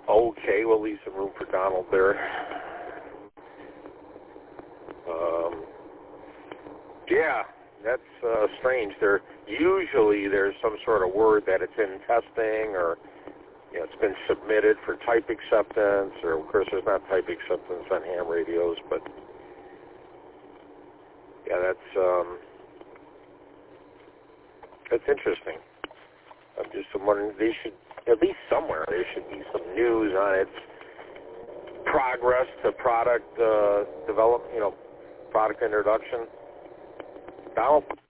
Okay, we'll leave some room for Donald there. Yeah, that's strange. Usually there's some sort of word that it's in testing, or it's been submitted for type acceptance, or of course there's not type acceptance on ham radios, but yeah, that's interesting. I'm just wondering, they should, at least somewhere, there should be some news on its progress to product development, product introduction. Donald